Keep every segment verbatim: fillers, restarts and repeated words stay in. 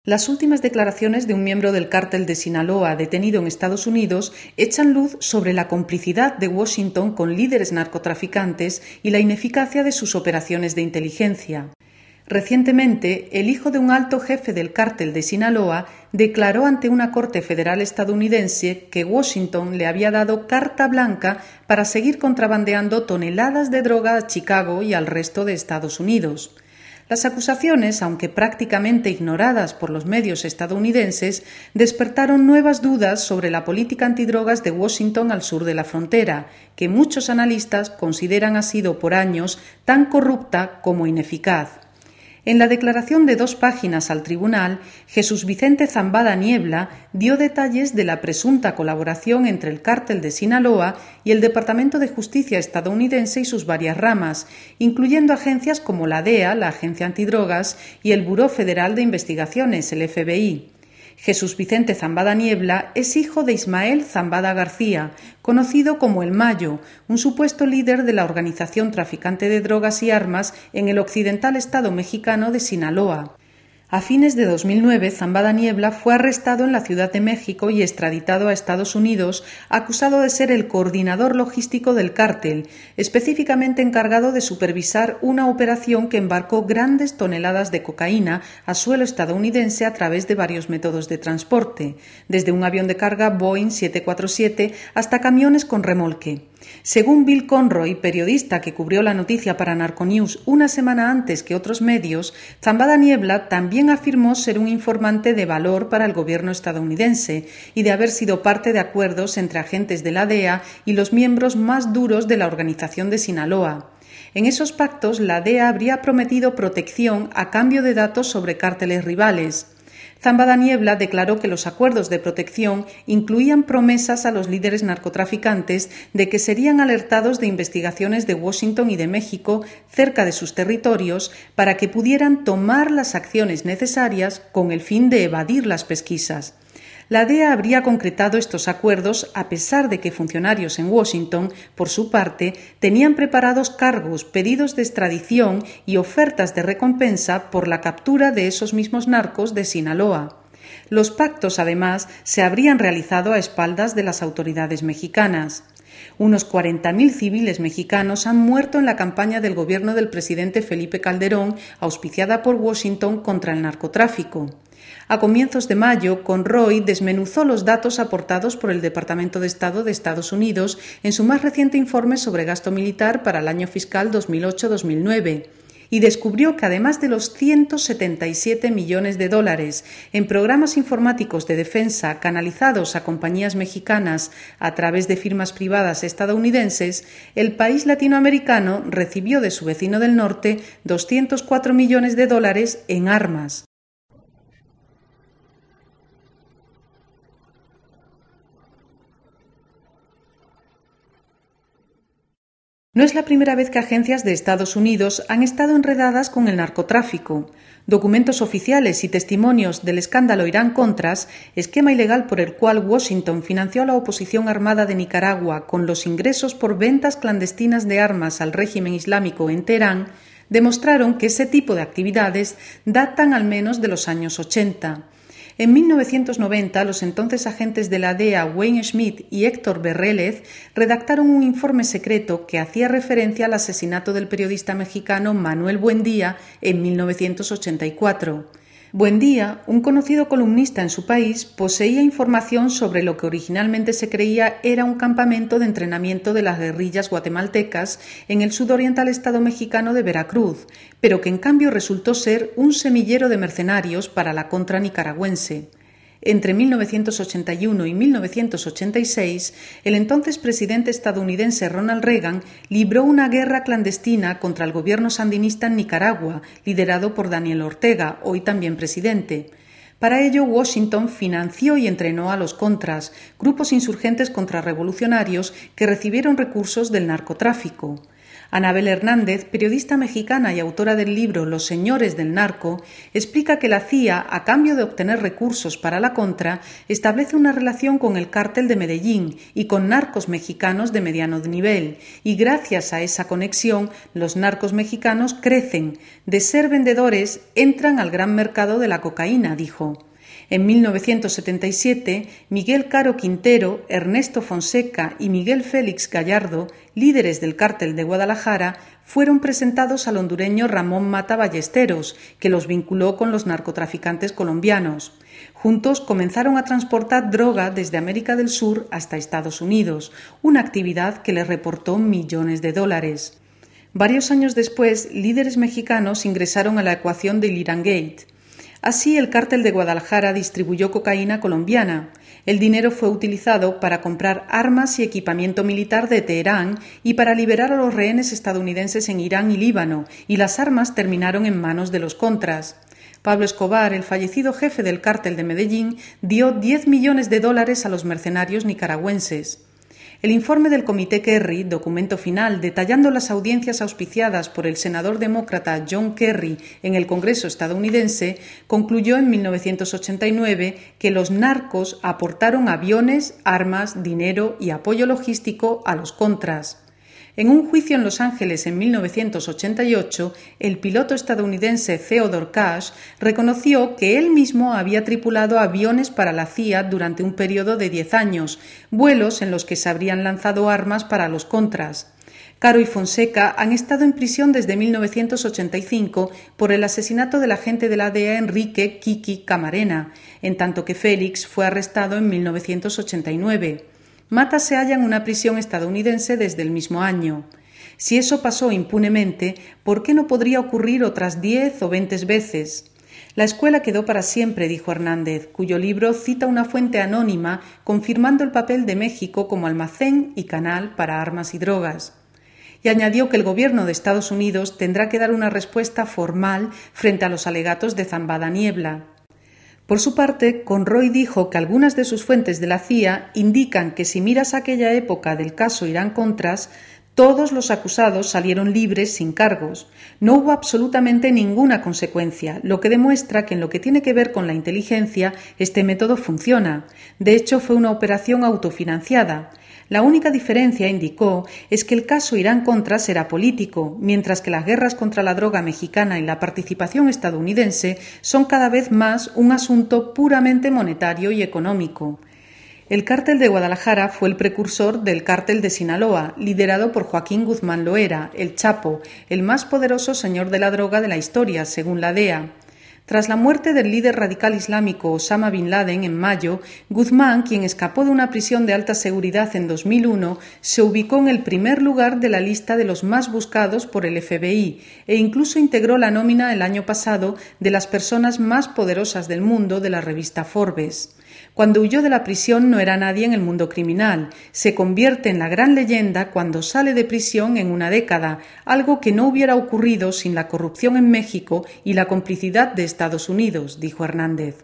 Las últimas declaraciones de un miembro del cártel de Sinaloa detenido en Estados Unidos echan luz sobre la complicidad de Washington con líderes narcotraficantes y la ineficacia de sus operaciones de inteligencia. Recientemente, el hijo de un alto jefe del cártel de Sinaloa declaró ante una corte federal estadounidense que Washington le había dado carta blanca para seguir contrabandeando toneladas de droga a Chicago y al resto de Estados Unidos. Las acusaciones, aunque prácticamente ignoradas por los medios estadounidenses, despertaron nuevas dudas sobre la política antidrogas de Washington al sur de la frontera, que muchos analistas consideran ha sido por años tan corrupta como ineficaz. En la declaración de dos páginas al tribunal, Jesús Vicente Zambada Niebla dio detalles de la presunta colaboración entre el cártel de Sinaloa y el Departamento de Justicia estadounidense y sus varias ramas, incluyendo agencias como la D E A, la Agencia Antidrogas, y el Buró Federal de Investigaciones, el F B I. Jesús Vicente Zambada Niebla es hijo de Ismael Zambada García, conocido como El Mayo, un supuesto líder de la organización traficante de drogas y armas en el occidental estado mexicano de Sinaloa. A fines de dos mil nueve, Zambada Niebla fue arrestado en la Ciudad de México y extraditado a Estados Unidos, acusado de ser el coordinador logístico del cártel, específicamente encargado de supervisar una operación que embarcó grandes toneladas de cocaína a suelo estadounidense a través de varios métodos de transporte, desde un avión de carga Boeing siete cuatro siete hasta camiones con remolque. Según Bill Conroy, periodista que cubrió la noticia para Narconews una semana antes que otros medios, Zambada Niebla también afirmó ser un informante de valor para el gobierno estadounidense y de haber sido parte de acuerdos entre agentes de la D E A y los miembros más duros de la organización de Sinaloa. En esos pactos, la D E A habría prometido protección a cambio de datos sobre cárteles rivales. Zambada Niebla declaró que los acuerdos de protección incluían promesas a los líderes narcotraficantes de que serían alertados de investigaciones de Washington y de México cerca de sus territorios para que pudieran tomar las acciones necesarias con el fin de evadir las pesquisas. La D E A habría concretado estos acuerdos a pesar de que funcionarios en Washington, por su parte, tenían preparados cargos, pedidos de extradición y ofertas de recompensa por la captura de esos mismos narcos de Sinaloa. Los pactos, además, se habrían realizado a espaldas de las autoridades mexicanas. Unos cuarenta mil civiles mexicanos han muerto en la campaña del gobierno del presidente Felipe Calderón, auspiciada por Washington contra el narcotráfico. A comienzos de mayo, Conroy desmenuzó los datos aportados por el Departamento de Estado de Estados Unidos en su más reciente informe sobre gasto militar para el año fiscal dos mil ocho dos mil nueve. Y descubrió que además de los ciento setenta y siete millones de dólares en programas informáticos de defensa canalizados a compañías mexicanas a través de firmas privadas estadounidenses, el país latinoamericano recibió de su vecino del norte doscientos cuatro millones de dólares en armas. No es la primera vez que agencias de Estados Unidos han estado enredadas con el narcotráfico. Documentos oficiales y testimonios del escándalo Irán-Contras, esquema ilegal por el cual Washington financió a la oposición armada de Nicaragua con los ingresos por ventas clandestinas de armas al régimen islámico en Teherán, demostraron que ese tipo de actividades datan al menos de los años ochenta. En mil novecientos noventa, los entonces agentes de la D E A Wayne Schmidt y Héctor Berrélez redactaron un informe secreto que hacía referencia al asesinato del periodista mexicano Manuel Buendía en mil novecientos ochenta y cuatro. Buendía, un conocido columnista en su país, poseía información sobre lo que originalmente se creía era un campamento de entrenamiento de las guerrillas guatemaltecas en el sudoriental estado mexicano de Veracruz, pero que en cambio resultó ser un semillero de mercenarios para la contra nicaragüense. Entre mil novecientos ochenta y uno y mil novecientos ochenta y seis, el entonces presidente estadounidense Ronald Reagan libró una guerra clandestina contra el gobierno sandinista en Nicaragua, liderado por Daniel Ortega, hoy también presidente. Para ello, Washington financió y entrenó a los Contras, grupos insurgentes contrarrevolucionarios que recibieron recursos del narcotráfico. Anabel Hernández, periodista mexicana y autora del libro Los señores del narco, explica que la C I A, a cambio de obtener recursos para la contra, establece una relación con el cártel de Medellín y con narcos mexicanos de mediano nivel, y gracias a esa conexión, los narcos mexicanos crecen. De ser vendedores, entran al gran mercado de la cocaína, dijo. En mil novecientos setenta y siete, Miguel Caro Quintero, Ernesto Fonseca y Miguel Félix Gallardo, líderes del cártel de Guadalajara, fueron presentados al hondureño Ramón Mata Ballesteros, que los vinculó con los narcotraficantes colombianos. Juntos comenzaron a transportar droga desde América del Sur hasta Estados Unidos, una actividad que les reportó millones de dólares. Varios años después, líderes mexicanos ingresaron a la ecuación del Irán Gate. Así, el cártel de Guadalajara distribuyó cocaína colombiana. El dinero fue utilizado para comprar armas y equipamiento militar de Teherán y para liberar a los rehenes estadounidenses en Irán y Líbano, y las armas terminaron en manos de los contras. Pablo Escobar, el fallecido jefe del cártel de Medellín, dio diez millones de dólares a los mercenarios nicaragüenses. El informe del Comité Kerry, documento final detallando las audiencias auspiciadas por el senador demócrata John Kerry en el Congreso estadounidense, concluyó en mil novecientos ochenta y nueve que los narcos aportaron aviones, armas, dinero y apoyo logístico a los contras. En un juicio en Los Ángeles en mil novecientos ochenta y ocho, el piloto estadounidense Theodore Cash reconoció que él mismo había tripulado aviones para la C I A durante un periodo de diez años, vuelos en los que se habrían lanzado armas para los contras. Caro y Fonseca han estado en prisión desde mil novecientos ochenta y cinco por el asesinato del agente de la D E A Enrique Kiki Camarena, en tanto que Félix fue arrestado en mil novecientos ochenta y nueve. Mata se halla en una prisión estadounidense desde el mismo año. Si eso pasó impunemente, ¿por qué no podría ocurrir otras diez o veinte veces? La escuela quedó para siempre, dijo Hernández, cuyo libro cita una fuente anónima confirmando el papel de México como almacén y canal para armas y drogas. Y añadió que el gobierno de Estados Unidos tendrá que dar una respuesta formal frente a los alegatos de Zambada Niebla. Por su parte, Conroy dijo que algunas de sus fuentes de la C I A indican que si miras aquella época del caso Irán-Contras, todos los acusados salieron libres sin cargos. No hubo absolutamente ninguna consecuencia, lo que demuestra que en lo que tiene que ver con la inteligencia, este método funciona. De hecho, fue una operación autofinanciada. La única diferencia, indicó, es que el caso Irán-Contras era político, mientras que las guerras contra la droga mexicana y la participación estadounidense son cada vez más un asunto puramente monetario y económico. El cártel de Guadalajara fue el precursor del cártel de Sinaloa, liderado por Joaquín Guzmán Loera, el Chapo, el más poderoso señor de la droga de la historia, según la D E A. Tras la muerte del líder radical islámico Osama Bin Laden en mayo, Guzmán, quien escapó de una prisión de alta seguridad en dos mil uno, se ubicó en el primer lugar de la lista de los más buscados por el F B I e incluso integró la nómina el año pasado de las personas más poderosas del mundo de la revista Forbes. Cuando huyó de la prisión no era nadie en el mundo criminal. Se convierte en la gran leyenda cuando sale de prisión en una década, algo que no hubiera ocurrido sin la corrupción en México y la complicidad de Estados Unidos, dijo Hernández.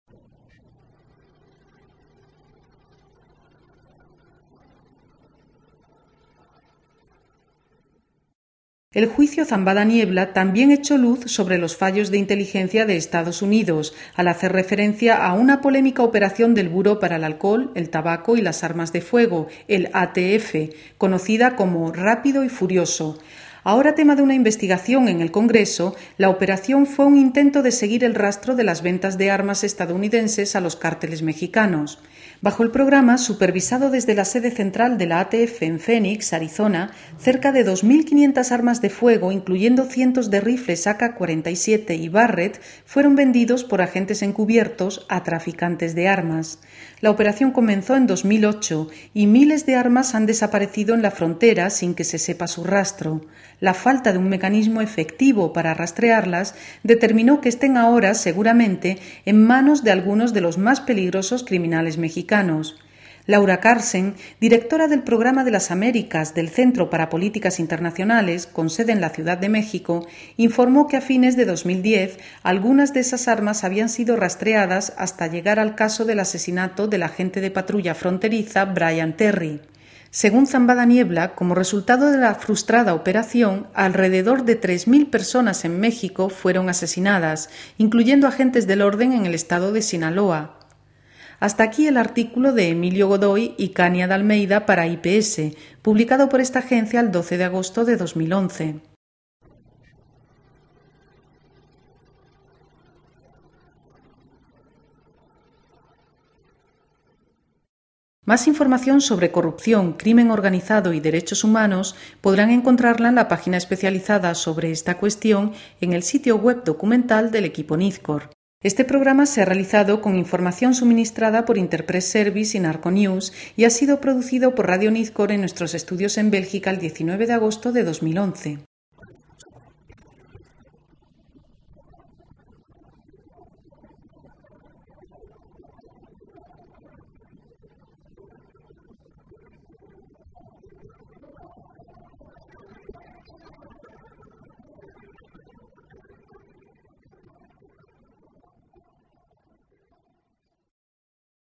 El juicio Zambada Niebla también echó luz sobre los fallos de inteligencia de Estados Unidos, al hacer referencia a una polémica operación del Buró para el Alcohol, el Tabaco y las Armas de Fuego, el A T F, conocida como Rápido y Furioso. Ahora tema de una investigación en el Congreso, la operación fue un intento de seguir el rastro de las ventas de armas estadounidenses a los cárteles mexicanos. Bajo el programa, supervisado desde la sede central de la A T F en Phoenix, Arizona, cerca de dos mil quinientas armas de fuego, incluyendo cientos de rifles A K cuarenta y siete y Barrett, fueron vendidos por agentes encubiertos a traficantes de armas. La operación comenzó en dos mil ocho y miles de armas han desaparecido en la frontera sin que se sepa su rastro. La falta de un mecanismo efectivo para rastrearlas determinó que estén ahora, seguramente, en manos de algunos de los más peligrosos criminales mexicanos. Laura Carsen, directora del Programa de las Américas del Centro para Políticas Internacionales, con sede en la Ciudad de México, informó que a fines de dos mil diez algunas de esas armas habían sido rastreadas hasta llegar al caso del asesinato del agente de patrulla fronteriza Brian Terry. Según Zambada Niebla, como resultado de la frustrada operación, alrededor de tres mil personas en México fueron asesinadas, incluyendo agentes del orden en el estado de Sinaloa. Hasta aquí el artículo de Emilio Godoy y Kania de Almeida para I P S, publicado por esta agencia el doce de agosto de dos mil once. Más información sobre corrupción, crimen organizado y derechos humanos podrán encontrarla en la página especializada sobre esta cuestión en el sitio web documental del equipo Nizcor. Este programa se ha realizado con información suministrada por Interpress Service y Narconews y ha sido producido por Radio Nizcor en nuestros estudios en Bélgica el diecinueve de agosto de dos mil once.